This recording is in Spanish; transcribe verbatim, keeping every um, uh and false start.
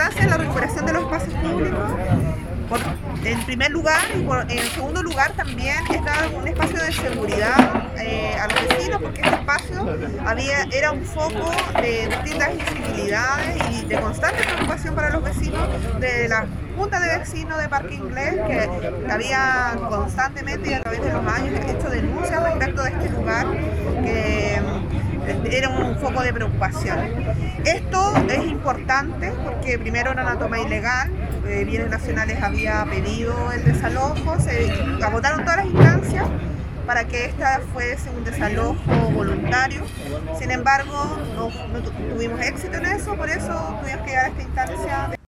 importancia de la recuperación de los espacios públicos. Por, en primer lugar, y por, en segundo lugar también es dar un espacio de seguridad eh, a los vecinos, porque este espacio había, era un foco de distintas incivilidades y de constante preocupación para los vecinos de la Junta de Vecinos de Parque Inglés, que había constantemente y a través de los años hecho denuncias respecto de este lugar, que era un foco de preocupación. Esto es importante porque primero era una toma ilegal, eh, Bienes Nacionales había pedido el desalojo, se agotaron todas las instancias para que esta fuese un desalojo voluntario. Sin embargo, no, no tuvimos éxito en eso, por eso tuvimos que llegar a esta instancia.